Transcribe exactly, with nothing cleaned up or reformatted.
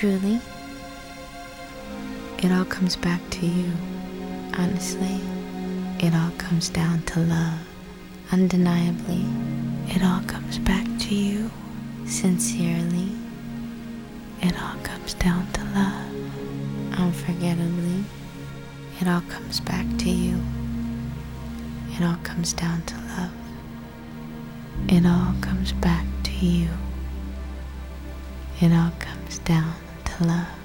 truly, it all comes back to you. Honestly, it all comes down to love. Undeniably, it all comes back to you. Sincerely, it all comes down to love. Unforgettably, it all comes back to you. It all comes down to love. It all comes back to you. It all comes down to love.